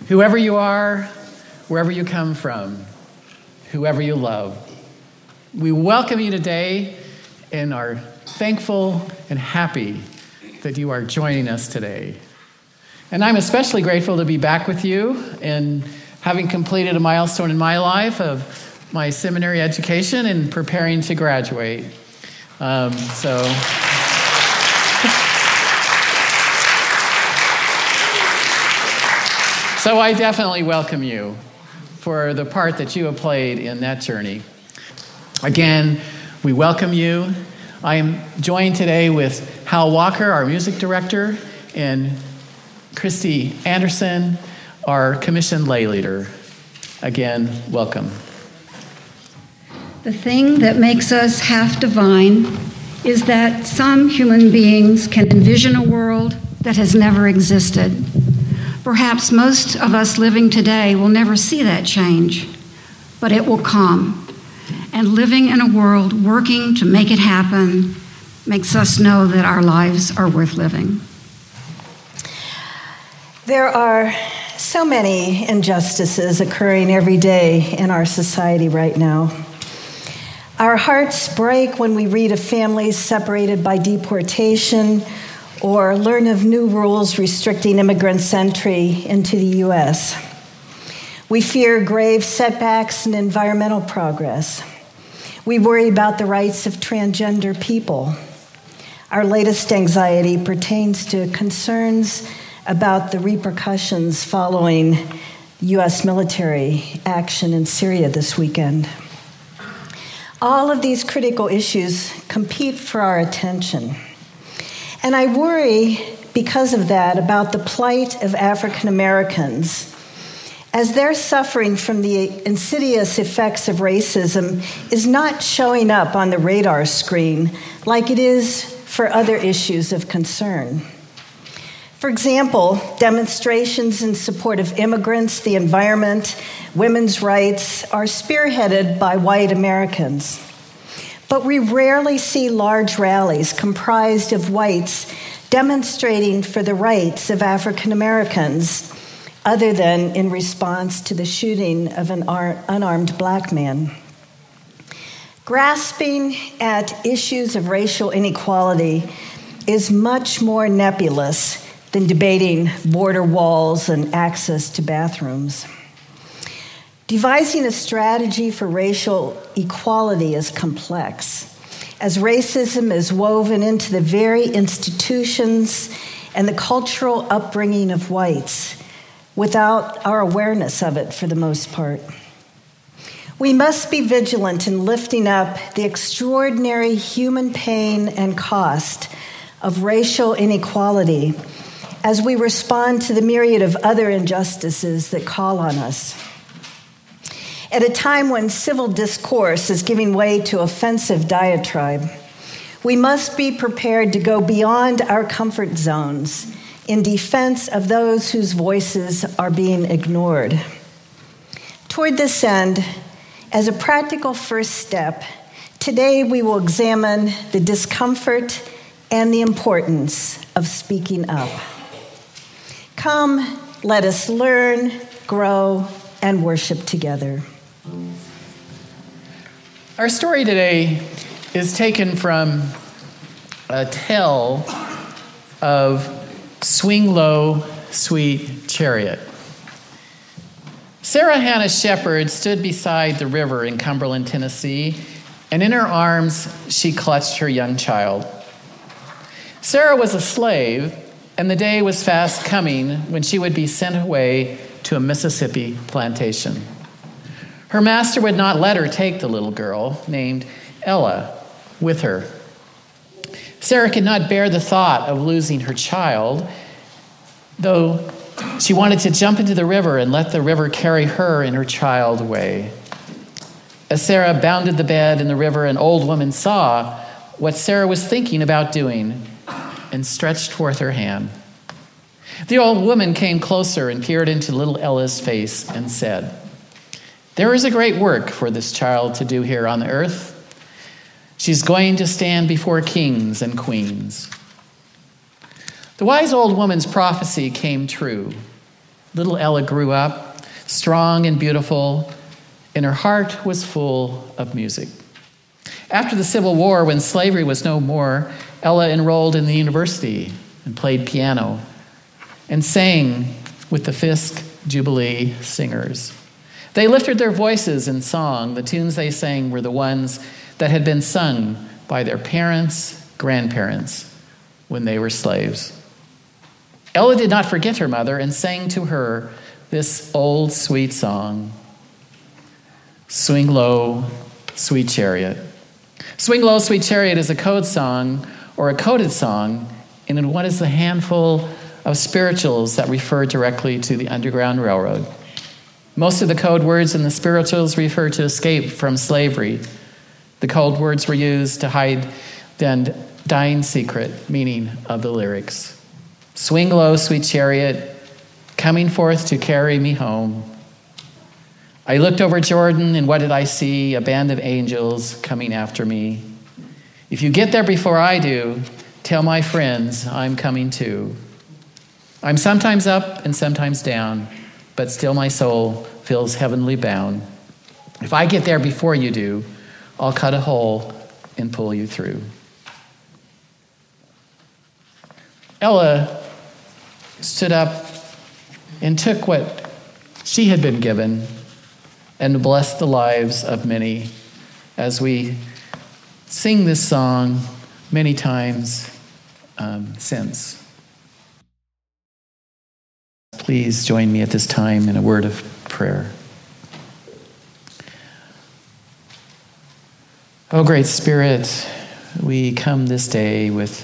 Whoever you are, wherever you come from, whoever you love, we welcome you today and are thankful and happy that you are joining us today. And I'm especially grateful to be back with you and having completed a milestone in my life of my seminary education and preparing to graduate. So I definitely welcome you for the part that you have played in that journey. Again, we welcome you. I am joined today with Hal Walker, our music director, and Christy Anderson, our commissioned lay leader. Again, welcome. The thing that makes us half divine is that some human beings can envision a world that has never existed. Perhaps most of us living today will never see that change, but it will come. And living in a world working to make it happen makes us know that our lives are worth living. There are so many injustices occurring every day in our society right now. Our hearts break when we read of families separated by deportation or learn of new rules restricting immigrants' entry into the U.S. We fear grave setbacks in environmental progress. We worry about the rights of transgender people. Our latest anxiety pertains to concerns about the repercussions following U.S. military action in Syria this weekend. All of these critical issues compete for our attention. And I worry, because of that, about the plight of African Americans as their suffering from the insidious effects of racism is not showing up on the radar screen like it is for other issues of concern. For example, demonstrations in support of immigrants, the environment, women's rights are spearheaded by white Americans. But we rarely see large rallies comprised of whites demonstrating for the rights of African Americans, other than in response to the shooting of an unarmed black man. Grasping at issues of racial inequality is much more nebulous than debating border walls and access to bathrooms. Devising a strategy for racial equality is complex, as racism is woven into the very institutions and the cultural upbringing of whites, without our awareness of it for the most part. We must be vigilant in lifting up the extraordinary human pain and cost of racial inequality as we respond to the myriad of other injustices that call on us. At a time when civil discourse is giving way to offensive diatribe, we must be prepared to go beyond our comfort zones in defense of those whose voices are being ignored. Toward this end, as a practical first step, today we will examine the discomfort and the importance of speaking up. Come, let us learn, grow, and worship together. Our story today is taken from a tale of Swing Low, Sweet Chariot. Sarah Hannah Shepherd stood beside the river in Cumberland, Tennessee, and in her arms she clutched her young child. Sarah was a slave, and the day was fast coming when she would be sent away to a Mississippi plantation. Her master would not let her take the little girl, named Ella, with her. Sarah could not bear the thought of losing her child, though she wanted to jump into the river and let the river carry her and her child away. As Sarah bounded the bed in the river, an old woman saw what Sarah was thinking about doing and stretched forth her hand. The old woman came closer and peered into little Ella's face and said, "There is a great work for this child to do here on the earth. She's going to stand before kings and queens." The wise old woman's prophecy came true. Little Ella grew up, strong and beautiful, and her heart was full of music. After the Civil War, when slavery was no more, Ella enrolled in the university and played piano and sang with the Fisk Jubilee Singers. They lifted their voices in song. The tunes they sang were the ones that had been sung by their parents, grandparents, when they were slaves. Ella did not forget her mother and sang to her this old sweet song, Swing Low, Sweet Chariot. Swing Low, Sweet Chariot is a code song or a coded song in what is the handful of spirituals that refer directly to the Underground Railroad. Most of the code words in the spirituals refer to escape from slavery. The code words were used to hide the dying secret meaning of the lyrics. Swing low, sweet chariot, coming forth to carry me home. I looked over Jordan, and what did I see? A band of angels coming after me. If you get there before I do, tell my friends I'm coming too. I'm sometimes up and sometimes down, but still my soul feels heavenly bound. If I get there before you do, I'll cut a hole and pull you through. Ella stood up and took what she had been given and blessed the lives of many as we sing this song many times since. Please join me at this time in a word of prayer. Oh, great Spirit, we come this day with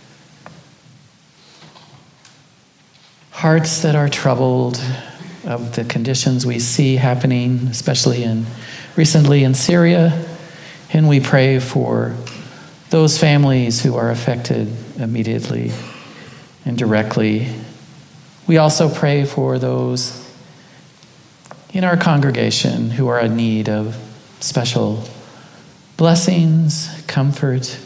hearts that are troubled of the conditions we see happening, especially recently in Syria, and we pray for those families who are affected immediately and directly. We also pray for those in our congregation who are in need of special blessings, comfort.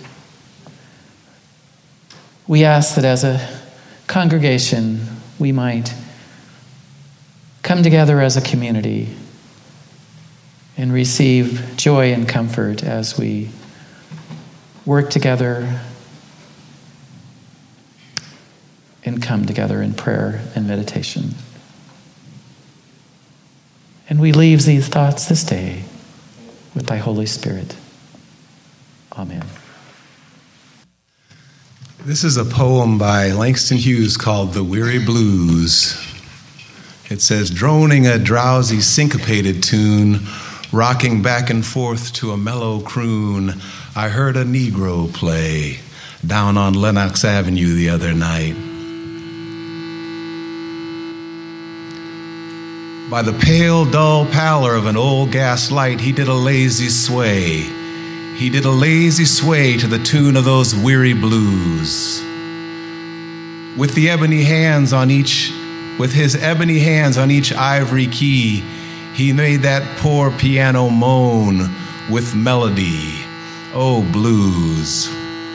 We ask that as a congregation, we might come together as a community and receive joy and comfort as we work together and come together in prayer and meditation. And we leave these thoughts this day with thy Holy Spirit. Amen. This is a poem by Langston Hughes called The Weary Blues. It says, droning a drowsy syncopated tune, rocking back and forth to a mellow croon, I heard a Negro play down on Lenox Avenue the other night. By the pale, dull pallor of an old gas light, he did a lazy sway. He did a lazy sway to the tune of those weary blues. With his ebony hands on each ivory key, he made that poor piano moan with melody. Oh, blues.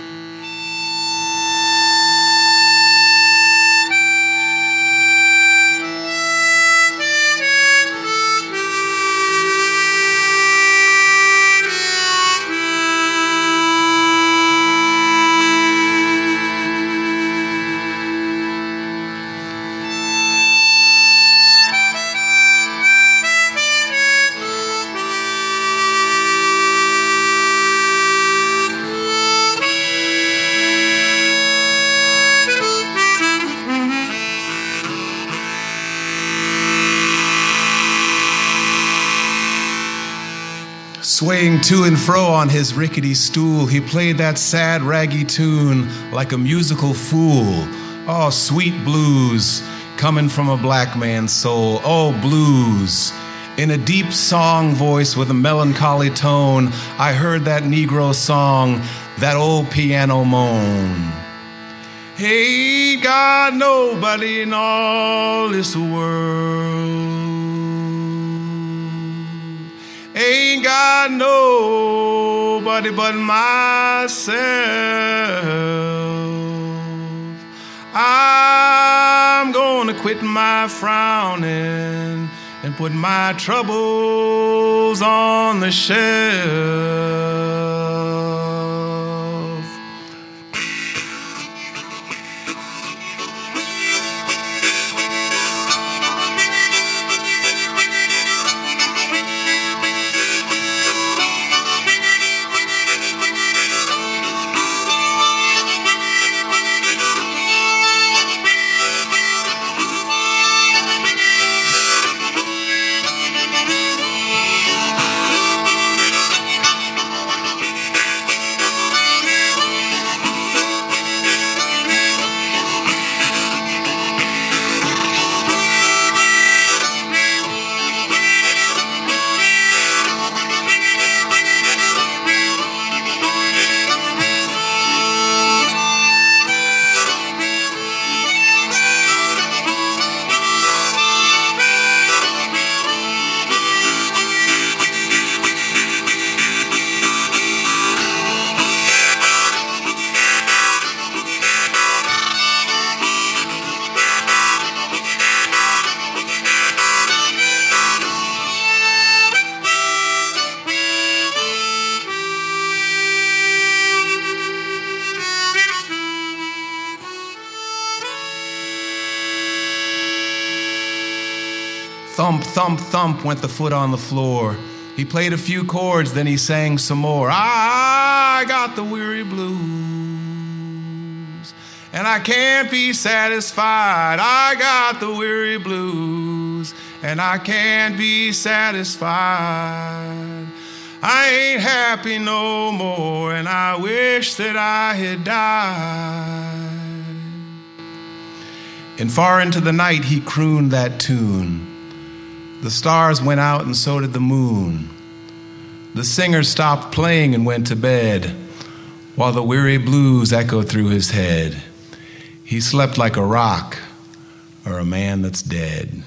Swaying to and fro on his rickety stool, he played that sad, raggy tune like a musical fool. Oh, sweet blues, coming from a black man's soul. Oh, blues. In a deep song voice with a melancholy tone, I heard that Negro song, that old piano moan. Ain't got nobody in all this world. Ain't got nobody but myself. I'm I'm gonna quit my frowning and put my troubles on the shelf. Thump, thump, thump went the foot on the floor. He played a few chords, then he sang some more. I got the weary blues, and I can't be satisfied. I got the weary blues, and I can't be satisfied. I ain't happy no more, and I wish that I had died. And far into the night he crooned that tune. The stars went out and so did the moon. The singer stopped playing and went to bed, while the weary blues echoed through his head. He slept like a rock or a man that's dead.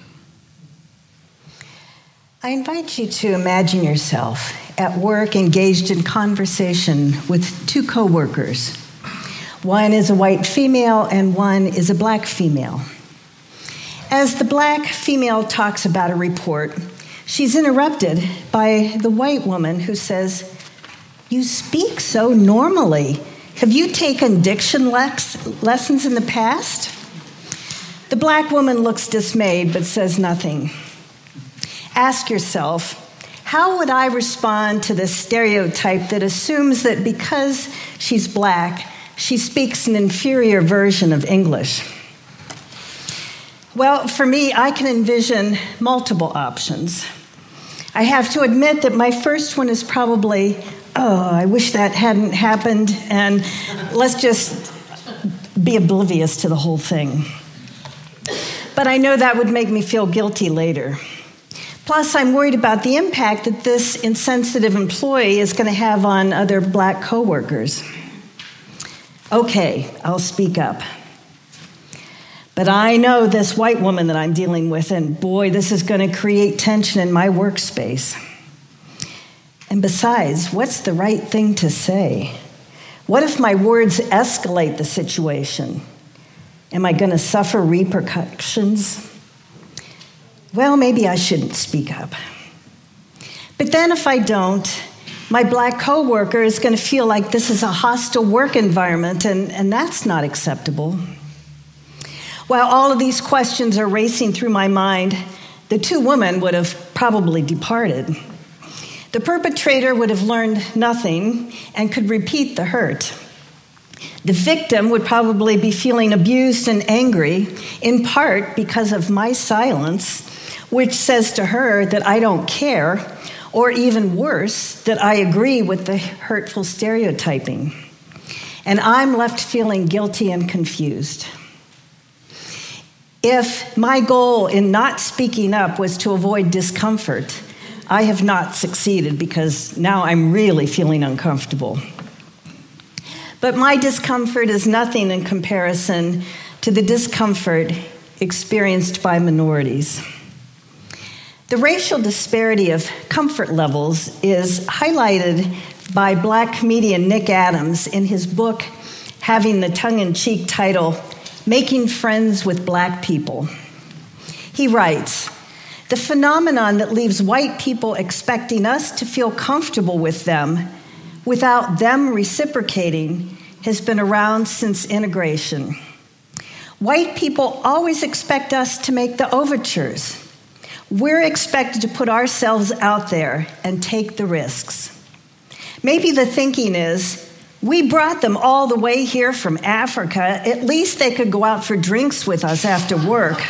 I invite you to imagine yourself at work engaged in conversation with two coworkers. One is a white female and one is a black female. As the black female talks about a report, she's interrupted by the white woman who says, "You speak so normally. Have you taken diction lessons in the past?" The black woman looks dismayed but says nothing. Ask yourself, how would I respond to this stereotype that assumes that because she's black, she speaks an inferior version of English? Well, for me, I can envision multiple options. I have to admit that my first one is probably, I wish that hadn't happened, and let's just be oblivious to the whole thing. But I know that would make me feel guilty later. Plus, I'm worried about the impact that this insensitive employee is going to have on other black coworkers. Okay, I'll speak up. But I know this white woman that I'm dealing with, and boy, this is going to create tension in my workspace. And besides, what's the right thing to say? What if my words escalate the situation? Am I going to suffer repercussions? Well, maybe I shouldn't speak up. But then if I don't, my black coworker is going to feel like this is a hostile work environment, and that's not acceptable. While all of these questions are racing through my mind, the two women would have probably departed. The perpetrator would have learned nothing and could repeat the hurt. The victim would probably be feeling abused and angry, in part because of my silence, which says to her that I don't care, or even worse, that I agree with the hurtful stereotyping. And I'm left feeling guilty and confused. If my goal in not speaking up was to avoid discomfort, I have not succeeded because now I'm really feeling uncomfortable. But my discomfort is nothing in comparison to the discomfort experienced by minorities. The racial disparity of comfort levels is highlighted by black comedian Nick Adams in his book having the tongue-in-cheek title, making friends with black people. He writes, "The phenomenon that leaves white people expecting us to feel comfortable with them without them reciprocating has been around since integration. White people always expect us to make the overtures. We're expected to put ourselves out there and take the risks. Maybe the thinking is, we brought them all the way here from Africa. At least they could go out for drinks with us after work.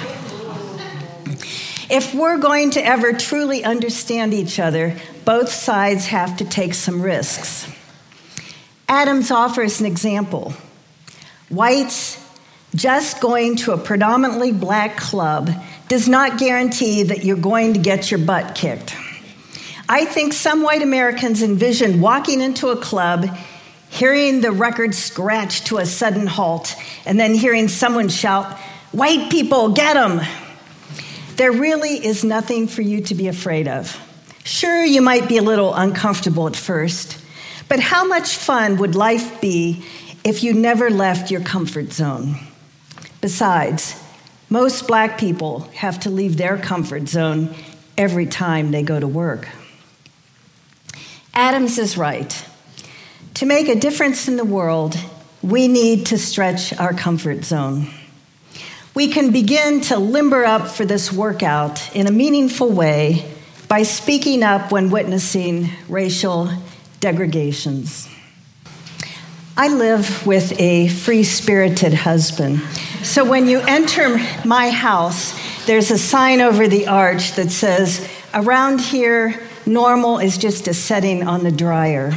If we're going to ever truly understand each other, both sides have to take some risks." Adams offers an example. Whites just going to a predominantly black club does not guarantee that you're going to get your butt kicked. I think some white Americans envision walking into a club, hearing the record scratch to a sudden halt, and then hearing someone shout, "White people, get 'em!" There really is nothing for you to be afraid of. Sure, you might be a little uncomfortable at first, but how much fun would life be if you never left your comfort zone? Besides, most black people have to leave their comfort zone every time they go to work. Adams is right. To make a difference in the world, we need to stretch our comfort zone. We can begin to limber up for this workout in a meaningful way by speaking up when witnessing racial degradations. I live with a free-spirited husband. So when you enter my house, there's a sign over the arch that says, "Around here, normal is just a setting on the dryer."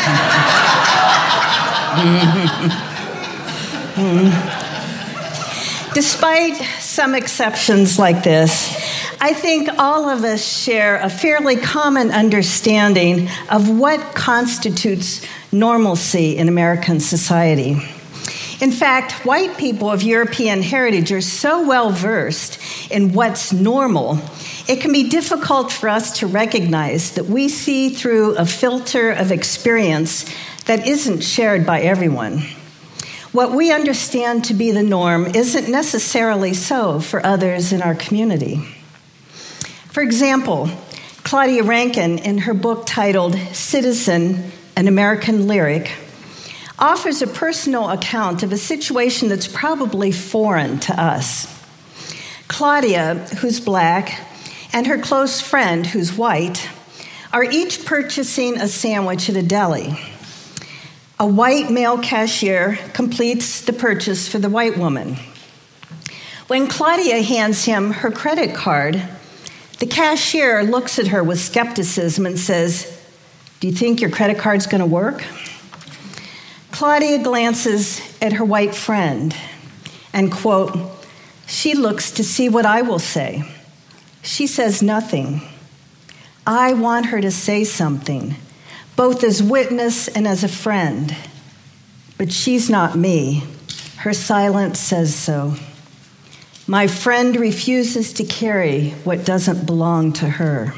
Despite some exceptions like this, I think all of us share a fairly common understanding of what constitutes normalcy in American society. In fact, white people of European heritage are so well versed in what's normal, it can be difficult for us to recognize that we see through a filter of experience that isn't shared by everyone. What we understand to be the norm isn't necessarily so for others in our community. For example, Claudia Rankine, in her book titled Citizen, an American Lyric, offers a personal account of a situation that's probably foreign to us. Claudia, who's black, and her close friend, who's white, are each purchasing a sandwich at a deli. A white male cashier completes the purchase for the white woman. When Claudia hands him her credit card, the cashier looks at her with skepticism and says, "Do you think your credit card's going to work?" Claudia glances at her white friend and, quote, "She looks to see what I will say. She says nothing. I want her to say something, both as witness and as a friend. But she's not me. Her silence says so. My friend refuses to carry what doesn't belong to her."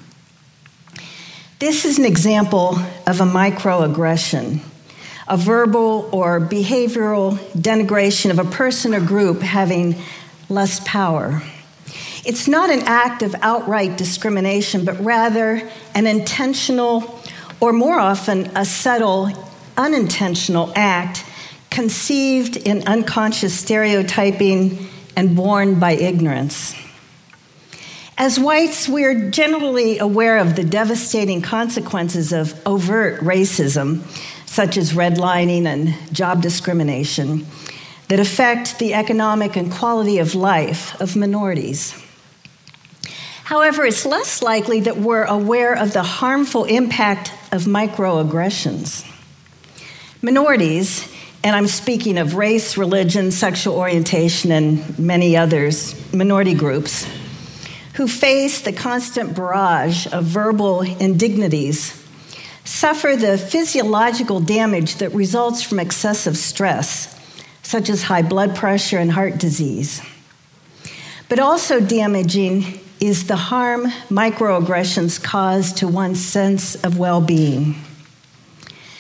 This is an example of a microaggression, a verbal or behavioral denigration of a person or group having less power. It's not an act of outright discrimination, but rather an intentional, or more often a subtle, unintentional act conceived in unconscious stereotyping and born by ignorance. As whites, we're generally aware of the devastating consequences of overt racism, such as redlining and job discrimination, that affect the economic and quality of life of minorities. However, it's less likely that we're aware of the harmful impact of microaggressions. Minorities, and I'm speaking of race, religion, sexual orientation, and many others, minority groups, who face the constant barrage of verbal indignities, suffer the physiological damage that results from excessive stress, such as high blood pressure and heart disease. But also damaging is the harm microaggressions cause to one's sense of well-being.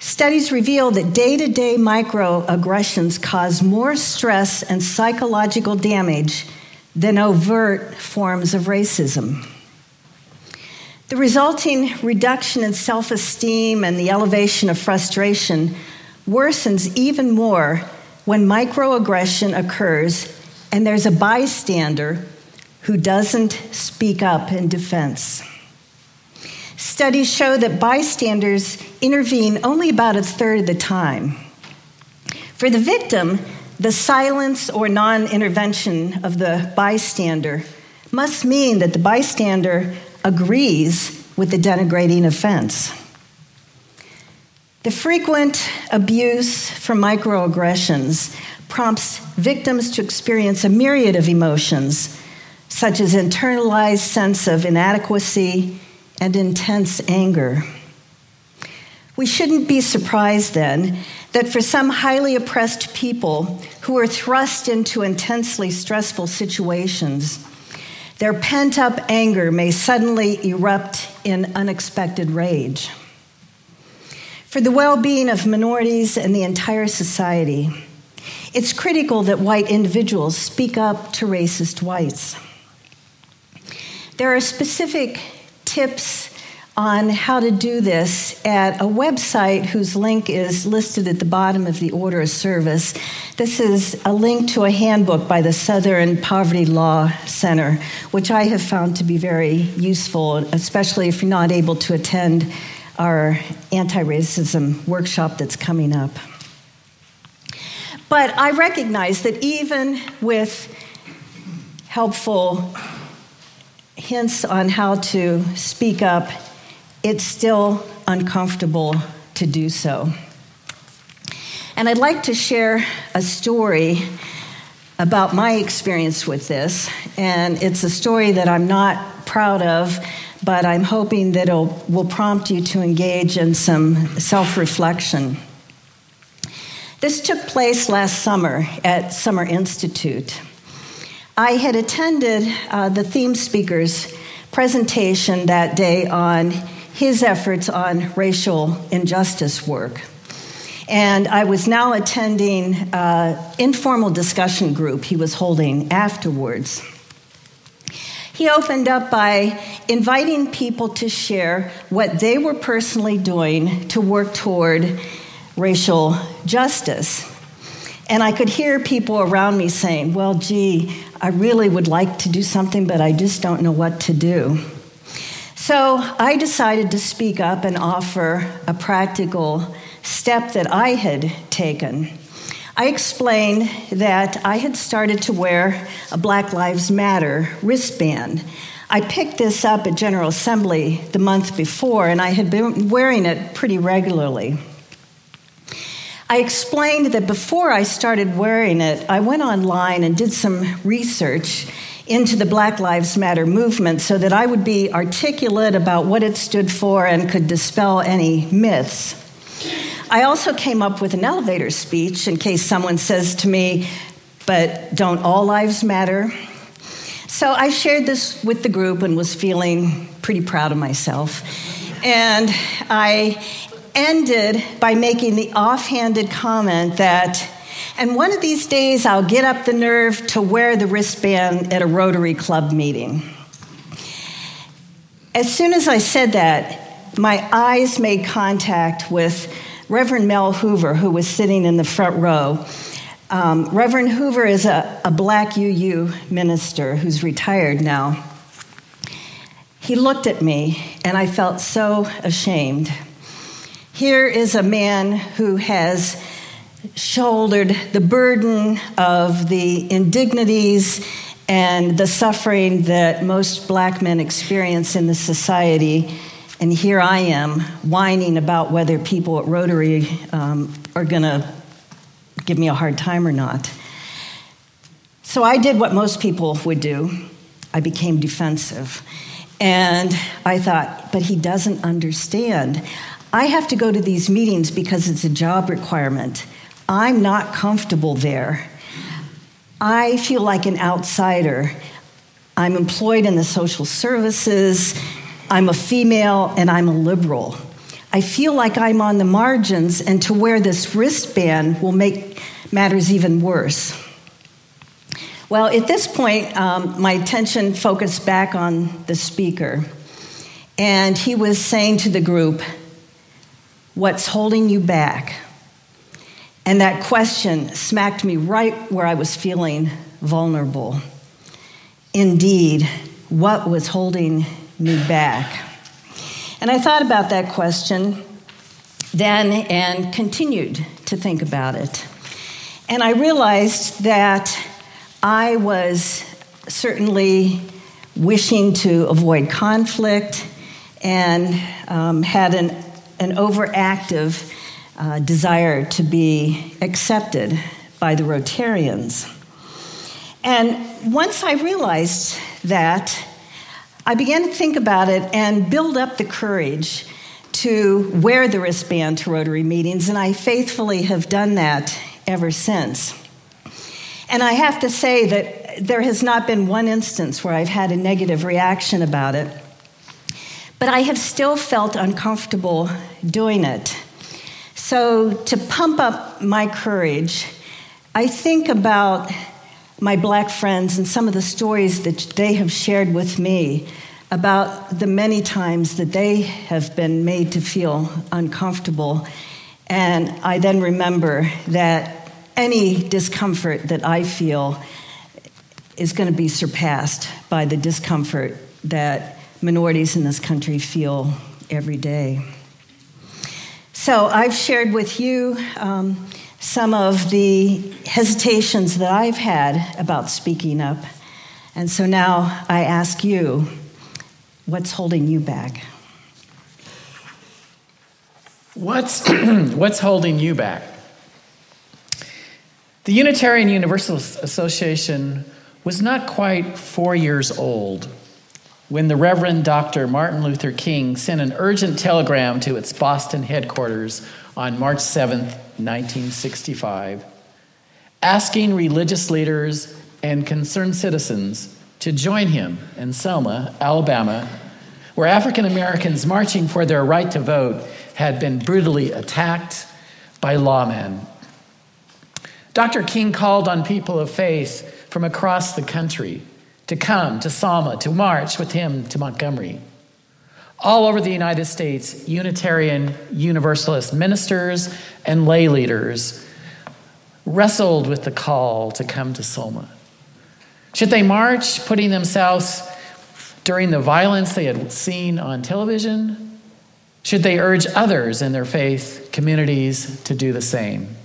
Studies reveal that day-to-day microaggressions cause more stress and psychological damage than overt forms of racism. The resulting reduction in self-esteem and the elevation of frustration worsens even more when microaggression occurs and there's a bystander who doesn't speak up in defense. Studies show that bystanders intervene only about a third of the time. For the victim, the silence or non-intervention of the bystander must mean that the bystander agrees with the denigrating offense. The frequent abuse from microaggressions prompts victims to experience a myriad of emotions, such as internalized sense of inadequacy and intense anger. We shouldn't be surprised then that for some highly oppressed people who are thrust into intensely stressful situations, their pent-up anger may suddenly erupt in unexpected rage. For the well-being of minorities and the entire society, it's critical that white individuals speak up to racist whites. There are specific tips on how to do this at a website whose link is listed at the bottom of the order of service. This is a link to a handbook by the Southern Poverty Law Center, which I have found to be very useful, especially if you're not able to attend our anti-racism workshop that's coming up. But I recognize that even with helpful hints on how to speak up, it's still uncomfortable to do so. And I'd like to share a story about my experience with this, and it's a story that I'm not proud of, but I'm hoping that it will prompt you to engage in some self-reflection. This took place last summer at Summer Institute. I had attended the theme speaker's presentation that day on his efforts on racial injustice work. And I was now attending an informal discussion group he was holding afterwards. He opened up by inviting people to share what they were personally doing to work toward racial justice. And I could hear people around me saying, well, gee, I really would like to do something, but I just don't know what to do. So I decided to speak up and offer a practical step that I had taken. I explained that I had started to wear a Black Lives Matter wristband. I picked this up at General Assembly the month before, and I had been wearing it pretty regularly. I explained that before I started wearing it, I went online and did some research into the Black Lives Matter movement so that I would be articulate about what it stood for and could dispel any myths. I also came up with an elevator speech in case someone says to me, but don't all lives matter? So I shared this with the group and was feeling pretty proud of myself. And I ended by making the offhanded comment that, and one of these days I'll get up the nerve to wear the wristband at a Rotary Club meeting. As soon as I said that, my eyes made contact with Reverend Mel Hoover, who was sitting in the front row. Reverend Hoover is a Black UU minister who's retired now. He looked at me, and I felt so ashamed. Here is a man who has shouldered the burden of the indignities and the suffering that most Black men experience in the society. And here I am whining about whether people at Rotary are going to give me a hard time or not. So I did what most people would do. I became defensive. And I thought, but he doesn't understand. I have to go to these meetings because it's a job requirement. I'm not comfortable there. I feel like an outsider. I'm employed in the social services. I'm a female and I'm a liberal. I feel like I'm on the margins, and to wear this wristband will make matters even worse. Well, at this point, my attention focused back on the speaker, and he was saying to the group, "What's holding you back?" And that question smacked me right where I was feeling vulnerable. Indeed, what was holding me back? And I thought about that question then and continued to think about it. And I realized that I was certainly wishing to avoid conflict and had an overactive desire to be accepted by the Rotarians. And once I realized that, I began to think about it and build up the courage to wear the wristband to Rotary meetings, and I faithfully have done that ever since. And I have to say that there has not been one instance where I've had a negative reaction about it, but I have still felt uncomfortable doing it. So to pump up my courage, I think about my Black friends and some of the stories that they have shared with me about the many times that they have been made to feel uncomfortable. And I then remember that any discomfort that I feel is going to be surpassed by the discomfort that minorities in this country feel every day. So I've shared with you some of the hesitations that I've had about speaking up. And so now I ask you, what's holding you back? What's holding you back? The Unitarian Universalist Association was not quite 4 years old when the Reverend Dr. Martin Luther King sent an urgent telegram to its Boston headquarters on March 7th, 1965, asking religious leaders and concerned citizens to join him in Selma, Alabama, where African Americans marching for their right to vote had been brutally attacked by lawmen. Dr. King called on people of faith from across the country to come to Selma, to march with him to Montgomery. All over the United States, Unitarian Universalist ministers and lay leaders wrestled with the call to come to Selma. Should they march, putting themselves during the violence they had seen on television? Should they urge others in their faith communities to do the same?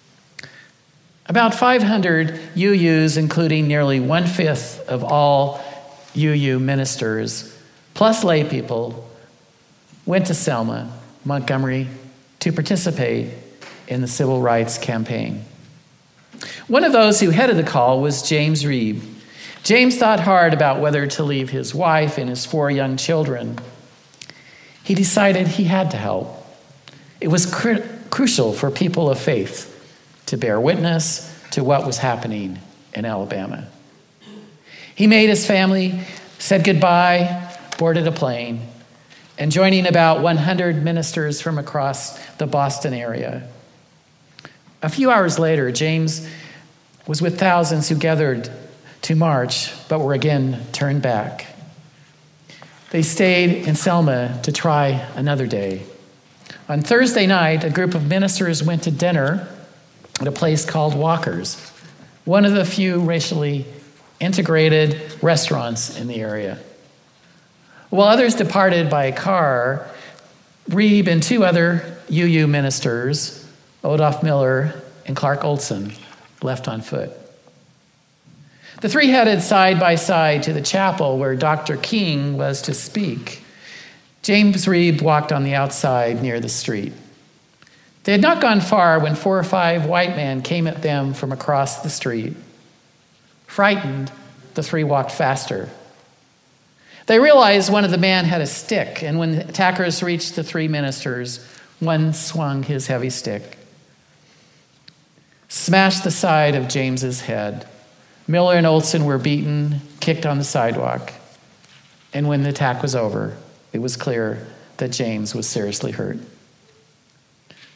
About 500 UUs, including nearly 1/5 of all UU ministers, plus lay people, went to Selma, Montgomery, to participate in the civil rights campaign. One of those who headed the call was James Reeb. James thought hard about whether to leave his wife and his 4 young children. He decided he had to help. It was crucial for people of faith to bear witness to what was happening in Alabama. He made his family, said goodbye, boarded a plane, and joining about 100 ministers from across the Boston area. A few hours later, James was with thousands who gathered to march, but were again turned back. They stayed in Selma to try another day. On Thursday night, a group of ministers went to dinner at a place called Walker's, one of the few racially integrated restaurants in the area. While others departed by car, Reeb and 2 other UU ministers, Odolph Miller and Clark Olson, left on foot. The 3 headed side by side to the chapel where Dr. King was to speak. James Reeb walked on the outside near the street. They had not gone far when 4 or 5 white men came at them from across the street. Frightened, the 3 walked faster. They realized one of the men had a stick, and when the attackers reached the 3 ministers, one swung his heavy stick, smashed the side of James's head. Miller and Olson were beaten, kicked on the sidewalk, and when the attack was over, it was clear that James was seriously hurt.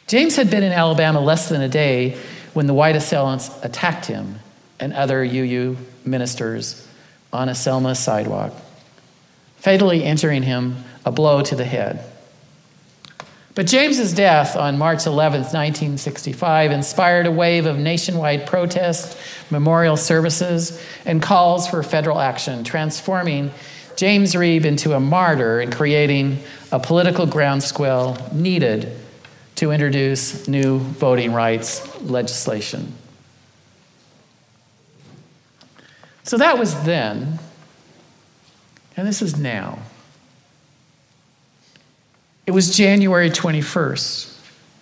James had been in Alabama less than a day when the white assailants attacked him and other UU ministers on a Selma sidewalk, fatally injuring him a blow to the head. But James's death on March 11th, 1965, inspired a wave of nationwide protests, memorial services, and calls for federal action, transforming James Reeb into a martyr and creating a political groundswell needed to introduce new voting rights legislation. So that was then, and this is now. It was January 21st,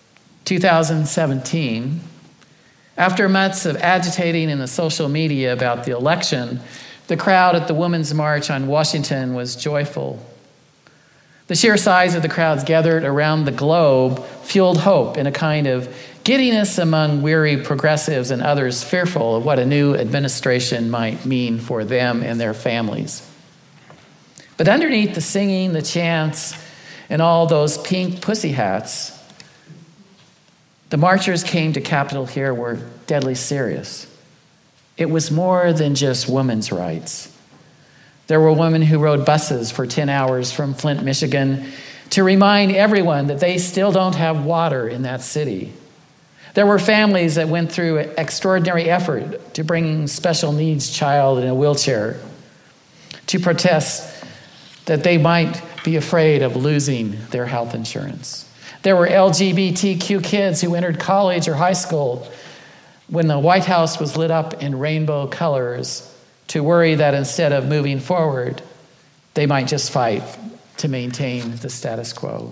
2017. After months of agitating in the social media about the election, the crowd at the Women's March on Washington was joyful. The sheer size of the crowds gathered around the globe fueled hope in a kind of giddiness among weary progressives and others fearful of what a new administration might mean for them and their families. But underneath the singing, the chants, and all those pink pussy hats, the marchers came to Capitol Hill were deadly serious. It was more than just women's rights. There were women who rode buses for 10 hours from Flint, Michigan, to remind everyone that they still don't have water in that city. There were families that went through extraordinary effort to bring special needs child in a wheelchair to protest that they might be afraid of losing their health insurance. There were LGBTQ kids who entered college or high school when the White House was lit up in rainbow colors to worry that instead of moving forward, they might just fight to maintain the status quo.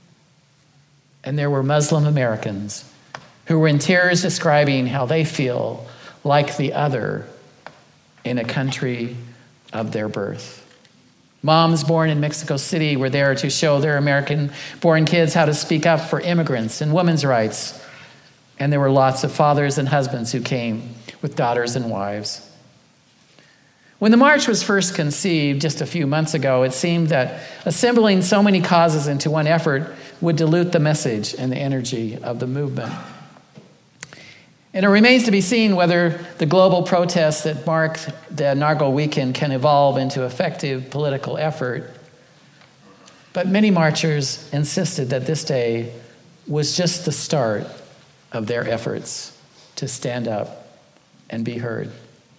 And there were Muslim Americans who were in tears describing how they feel like the other in a country of their birth. Moms born in Mexico City were there to show their American-born kids how to speak up for immigrants and women's rights. And there were lots of fathers and husbands who came with daughters and wives. When the march was first conceived just a few months ago, it seemed that assembling so many causes into one effort would dilute the message and the energy of the movement. And it remains to be seen whether the global protests that mark the inaugural weekend can evolve into effective political effort. But many marchers insisted that this day was just the start of their efforts to stand up and be heard.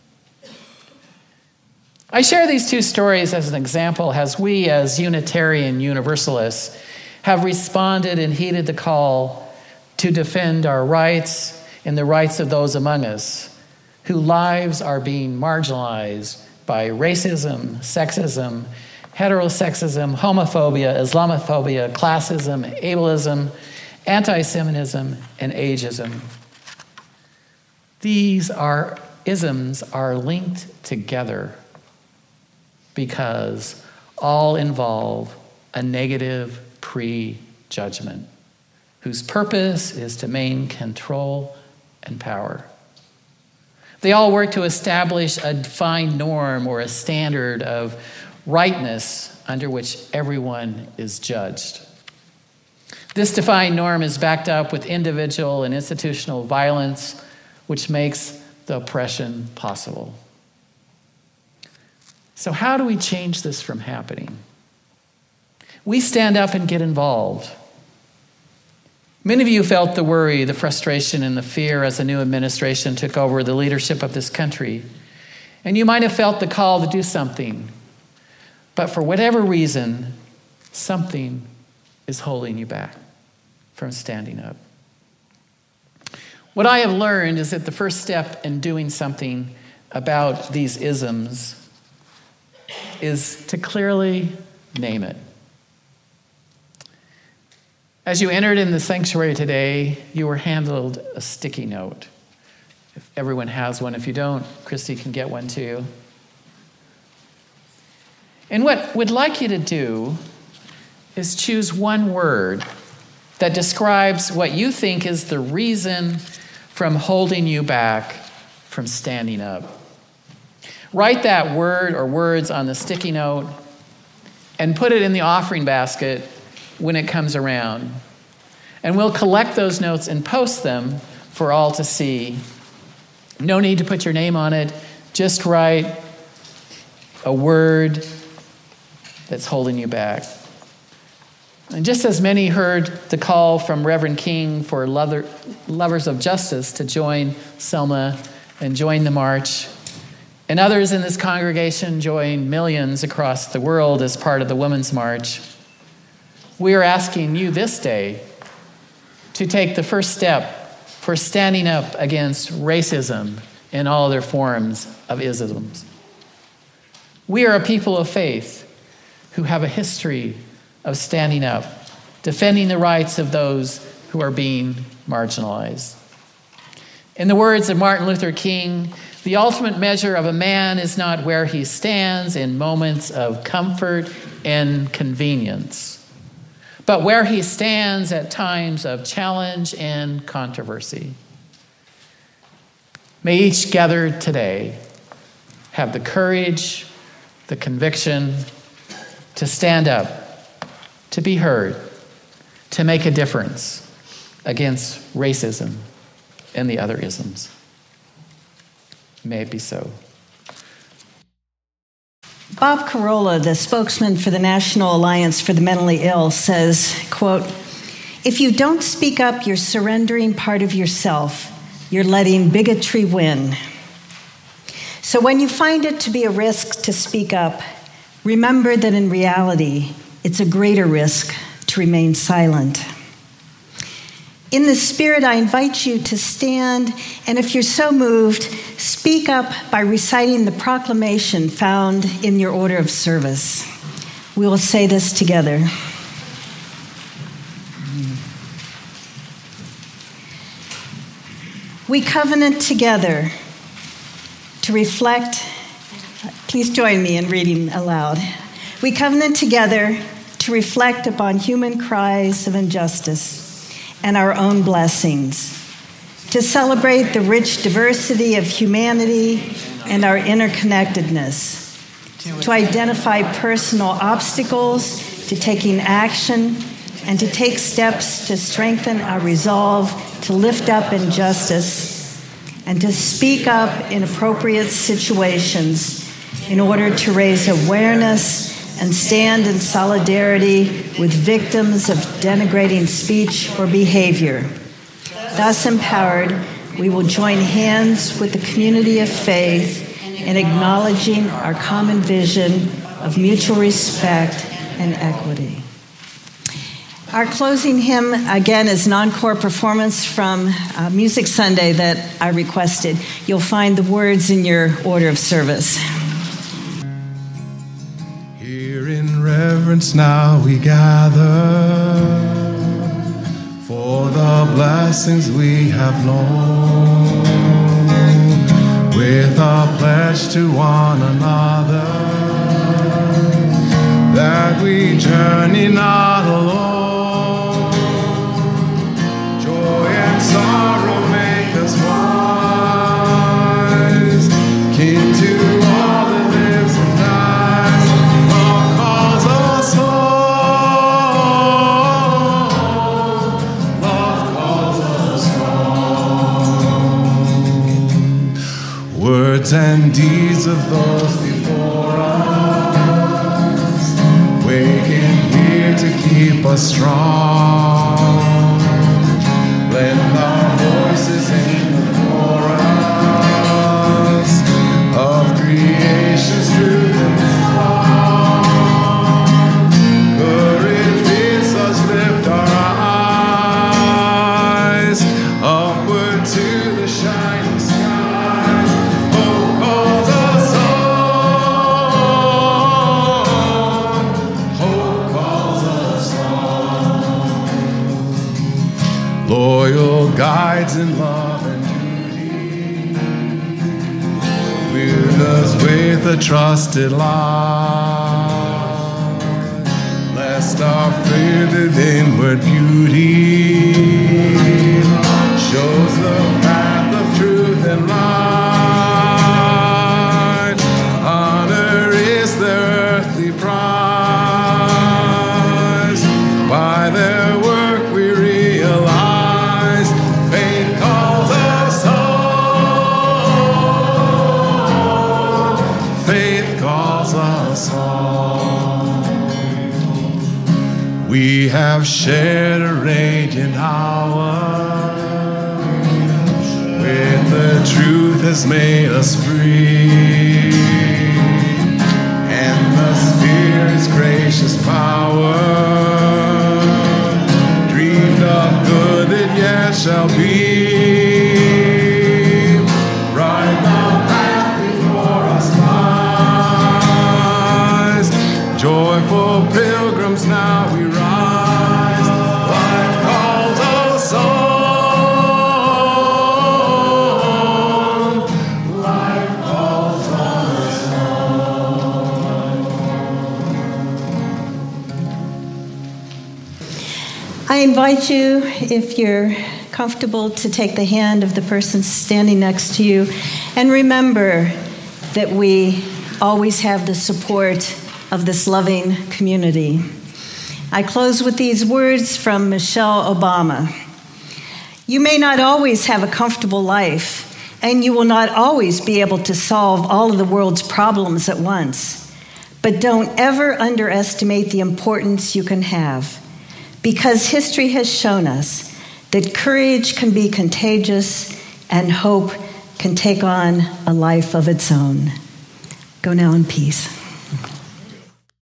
I share these two stories as an example as we, as Unitarian Universalists, have responded and heeded the call to defend our rights and the rights of those among us whose lives are being marginalized by racism, sexism, heterosexism, homophobia, Islamophobia, classism, ableism, anti-Semitism, and ageism. These isms are linked together because all involve a negative prejudgment whose purpose is to maintain control and power. They all work to establish a defined norm or a standard of rightness under which everyone is judged. This defined norm is backed up with individual and institutional violence, which makes the oppression possible. So how do we change this from happening? We stand up and get involved. Many of you felt the worry, the frustration, and the fear as the new administration took over the leadership of this country. And you might have felt the call to do something. But for whatever reason, something is holding you back from standing up. What I have learned is that the first step in doing something about these isms is to clearly name it. As you entered in the sanctuary today, you were handed a sticky note. If everyone has one, if you don't, Christy can get one too. And what we'd like you to do is choose one word that describes what you think is the reason from holding you back from standing up. Write that word or words on the sticky note and put it in the offering basket when it comes around. And we'll collect those notes and post them for all to see. No need to put your name on it. Just write a word that's holding you back. And just as many heard the call from Reverend King for lovers of justice to join Selma and join the march, and others in this congregation joined millions across the world as part of the Women's March, we are asking you this day to take the first step for standing up against racism and all other forms of isms. We are a people of faith who have a history of standing up, defending the rights of those who are being marginalized. In the words of Martin Luther King, the ultimate measure of a man is not where he stands in moments of comfort and convenience, but where he stands at times of challenge and controversy. May each gathered today have the courage, the conviction to stand up, to be heard, to make a difference against racism and the other isms. May it be so. Bob Carolla, the spokesman for the National Alliance for the Mentally Ill, says, quote, "If you don't speak up, you're surrendering part of yourself. You're letting bigotry win. So when you find it to be a risk to speak up, remember that in reality, it's a greater risk to remain silent." In this spirit, I invite you to stand, and if you're so moved, speak up by reciting the proclamation found in your order of service. We will say this together. We covenant together to reflect. Please join me in reading aloud. We covenant together to reflect upon human cries of injustice and our own blessings, to celebrate the rich diversity of humanity and our interconnectedness, to identify personal obstacles to taking action, and to take steps to strengthen our resolve to lift up injustice and to speak up in appropriate situations in order to raise awareness and stand in solidarity with victims of denigrating speech or behavior. Thus empowered, we will join hands with the community of faith in acknowledging our common vision of mutual respect and equity. Our closing hymn, again, is an encore performance from Music Sunday that I requested. You'll find the words in your order of service. Here in reverence now we gather for the blessings we have known, with a pledge to one another that we journey not alone. Joy and sorrow make us wise, kin to all that lives and dies. Love calls us home. Love calls us home. Words and deeds of those before us, waking here to keep us strong. Blend our voices in the chorus of creation's truth and song. Courage bids us lift our eyes upward to the shining sky. Hope calls us on. Hope calls us on. Loyal guides in love and duty, with us with a trusted love, lest our faded inward beauty shows the path of truth and light. Honor is their earthly prize, by their work we realize We have shared a radiant hour, with the truth has made us free, and the Spirit's gracious power, dreamed of good that yet shall be. Right the path before us lies, joyful pilgrims now we rise. Life calls us on. Life calls us I invite you, if you're comfortable, to take the hand of the person standing next to you, and remember that we always have the support of this loving community. I close with these words from Michelle Obama. You may not always have a comfortable life, and you will not always be able to solve all of the world's problems at once, but don't ever underestimate the importance you can have, because history has shown us that courage can be contagious and hope can take on a life of its own. Go now in peace.